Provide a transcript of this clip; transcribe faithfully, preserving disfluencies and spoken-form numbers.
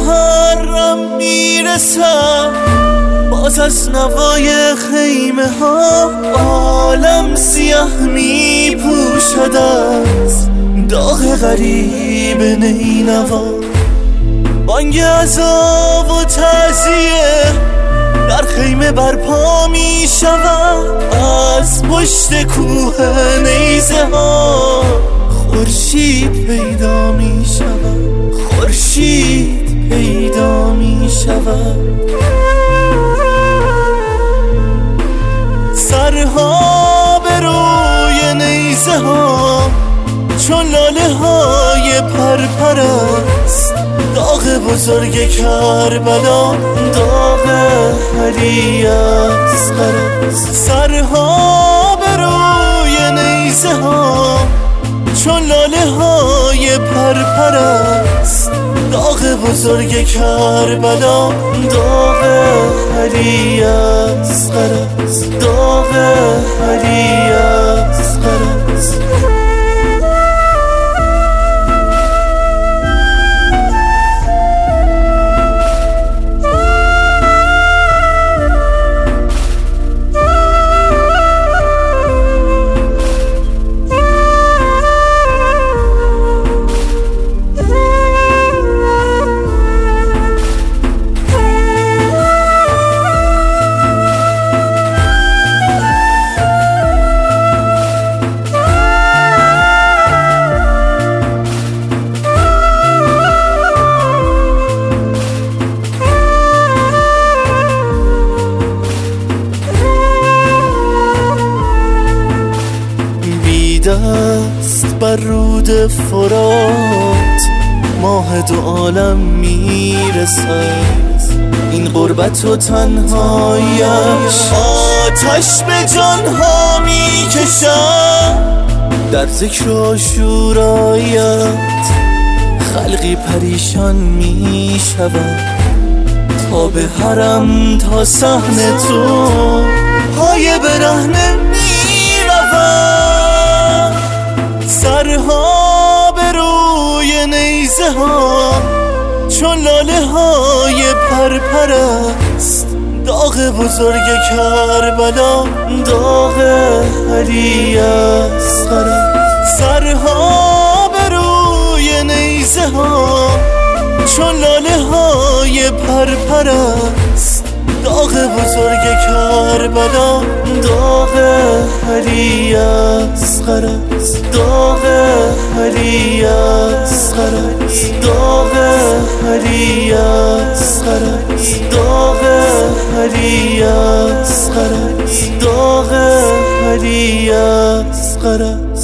محرم میرسم، باز از نوای خیمه ها عالم سیاه میپوشد از داغ غریب نینوا. بانگ عذاب و تعزیه در خیمه برپا می شود، از پشت کوه نیزه ها خورشید پیدا می شود، خورشید پیدا می شود. سرها به روی نیزه ها چون لاله های پرپر است، داغ بزرگ کربلا، داغ علی اصغر است. سرها به روی نیزه ها چون لاله های پرپر است، داغ بزرگ کربلا، داغ علی اصغر است، داغ علی اصغر است. دست بر رود فرات ماه دو عالم میرسد، این غربت و تنهایش آتش به جانها میکشد. در ذکر عاشورایت خلقی پریشان میشود، تا به حرم تا صحن تو پای برهنه میرود. سرها به روی نیزه ها چون لاله های پرپر است، داغ بزرگ کربلا، داغ علی اصغر است. سرها به روی نیزه ها چون لاله های پرپر است، داغ بزرگ کربلا، داغ علی اصغر است، داغ علی اصغر است، داغ علی اصغر است، داغ علی اصغر است، داغ علی اصغر است.